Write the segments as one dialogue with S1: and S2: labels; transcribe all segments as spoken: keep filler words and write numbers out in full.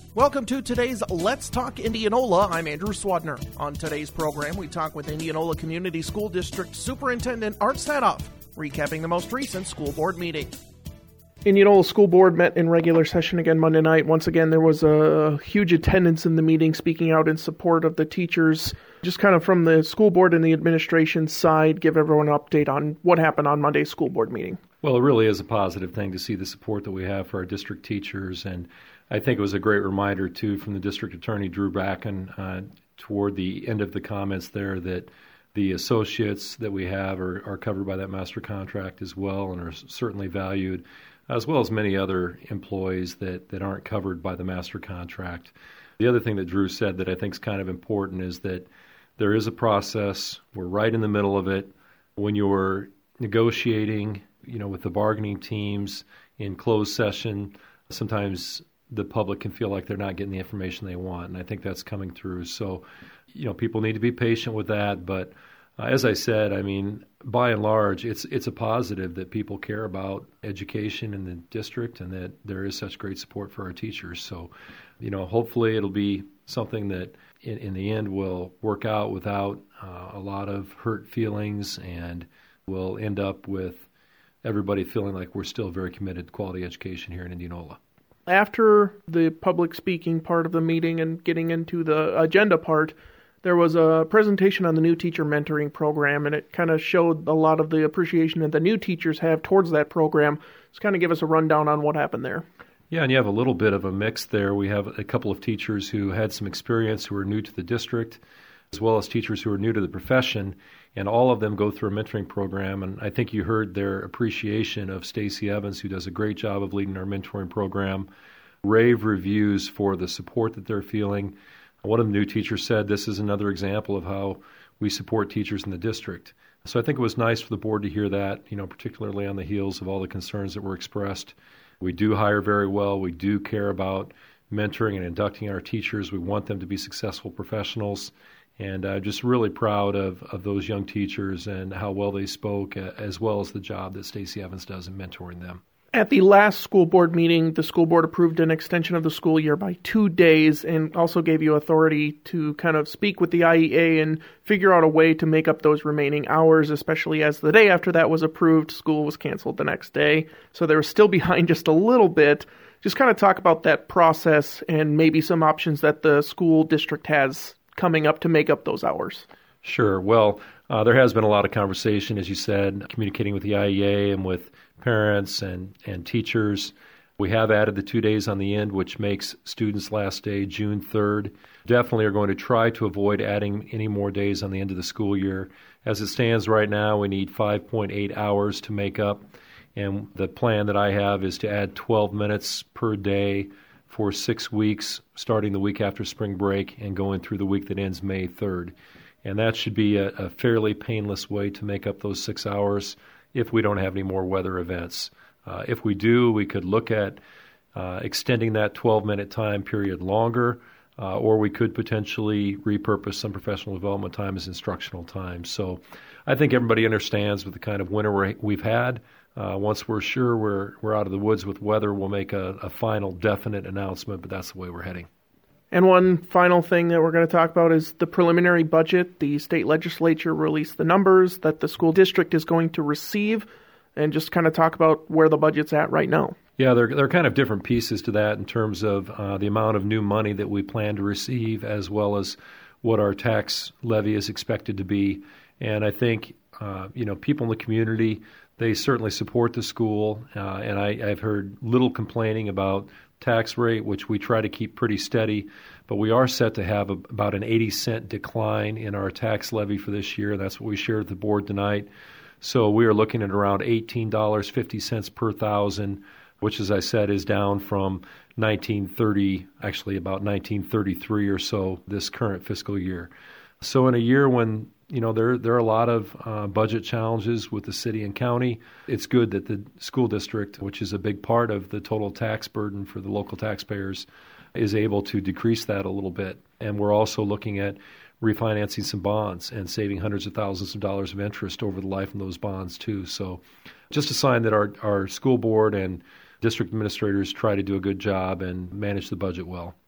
S1: Welcome to today's Let's Talk Indianola. I'm Andrew Swadner. On today's program, we talk with Indianola Community School District Superintendent Art Sadoff, recapping the most recent school board meeting. Indianola School Board met in regular session again Monday night. Once again, there was a huge attendance in the meeting, speaking out in support of the teachers. Just kind of from the school board and the administration side, give everyone an update on what happened on Monday's school board meeting.
S2: Well, it really is a positive thing to see the support that we have for our district teachers, and I think it was a great reminder, too, from the district attorney, Drew Bracken, uh, toward the end of the comments there that the associates that we have are, are covered by that master contract as well and are certainly valued, as well as many other employees that, that aren't covered by the master contract. The other thing that Drew said that I think is kind of important is that there is a process. We're right in the middle of it. When you're negotiating, you know, with the bargaining teams in closed session, sometimes the public can feel like they're not getting the information they want, and I think that's coming through. So, you know, people need to be patient with that, but uh, as I said, I mean, by and large, it's it's a positive that people care about education in the district and that there is such great support for our teachers. So, you know, hopefully it'll be something that in, in the end will work out without uh, a lot of hurt feelings, and we'll end up with everybody feeling like we're still very committed to quality education here in Indianola.
S1: After the public speaking part of the meeting and getting into the agenda part, there was a presentation on the new teacher mentoring program, and it kind of showed a lot of the appreciation that the new teachers have towards that program. Just kind of give us a rundown on what happened there.
S2: Yeah, and you have a little bit of a mix there. We have a couple of teachers who had some experience who are new to the district, as well as teachers who are new to the profession, and all of them go through a mentoring program. And I think you heard their appreciation of Stacey Evans, who does a great job of leading our mentoring program, rave reviews for the support that they're feeling. One of the new teachers said this is another example of how we support teachers in the district. So I think it was nice for the board to hear that, you know, particularly on the heels of all the concerns that were expressed. We do hire very well. We do care about mentoring and inducting our teachers. We want them to be successful professionals. And I'm just really proud of, of those young teachers and how well they spoke, as well as the job that Stacey Evans does in mentoring them.
S1: At the last school board meeting, the school board approved an extension of the school year by two days and also gave you authority to kind of speak with the I E A and figure out a way to make up those remaining hours, especially as the day after that was approved, school was canceled the next day. So they were still behind just a little bit. Just kind of talk about that process and maybe some options that the school district has coming up to make up those hours.
S2: Sure. Well, uh, there has been a lot of conversation, as you said, communicating with the I E A and with parents and, and teachers. We have added the two days on the end, which makes students' last day June third. Definitely are going to try to avoid adding any more days on the end of the school year. As it stands right now, we need five point eight hours to make up, and the plan that I have is to add twelve minutes per day for six weeks, starting the week after spring break and going through the week that ends May third. And that should be a, a fairly painless way to make up those six hours if we don't have any more weather events. Uh, if we do, we could look at uh, extending that twelve-minute time period longer, uh, or we could potentially repurpose some professional development time as instructional time. So I think everybody understands with the kind of winter we're, we've had. Uh, once we're sure we're we're out of the woods with weather, we'll make a, a final definite announcement, but that's the way we're heading.
S1: And one final thing that we're going to talk about is the preliminary budget. The state legislature released the numbers that the school district is going to receive, and just kind of talk about where the budget's at right now.
S2: Yeah, there, there are kind of different pieces to that in terms of uh, the amount of new money that we plan to receive, as well as what our tax levy is expected to be. And I think, uh, you know, people in the community, they certainly support the school, uh, and I, I've heard little complaining about tax rate, which we try to keep pretty steady, but we are set to have a, about an eighty cent decline in our tax levy for this year. That's what we shared with the board tonight. So we are looking at around eighteen dollars and fifty cents per thousand, which, as I said, is down from nineteen thirty, actually about nineteen thirty-three or so this current fiscal year. So in a year when You know, there there are a lot of uh, budget challenges with the city and county. It's good that the school district, which is a big part of the total tax burden for the local taxpayers, is able to decrease that a little bit. And we're also looking at refinancing some bonds and saving hundreds of thousands of dollars of interest over the life of those bonds, too. So just a sign that our, our school board and district administrators try to do a good job and manage the budget well.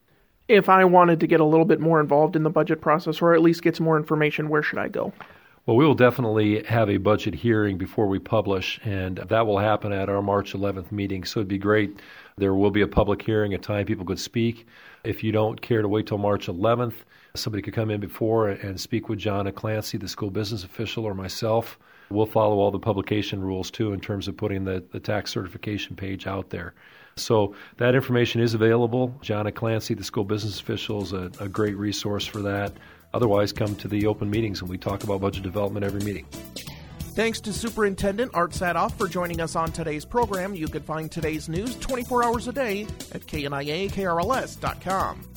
S1: If I wanted to get a little bit more involved in the budget process, or at least get some more information, where should I go?
S2: Well, we will definitely have a budget hearing before we publish, and that will happen at our March eleventh meeting. So it'd be great. There will be a public hearing, a time people could speak. If you don't care to wait till March eleventh, somebody could come in before and speak with Jonna Clancy, the school business official, or myself. We'll follow all the publication rules, too, in terms of putting the, the tax certification page out there. So that information is available. Jonna Clancy, the school business official, is a, a great resource for that. Otherwise, come to the open meetings, and we talk about budget development every meeting.
S1: Thanks to Superintendent Art Sadoff for joining us on today's program. You can find today's news twenty-four hours a day at K N I A K R L S dot com.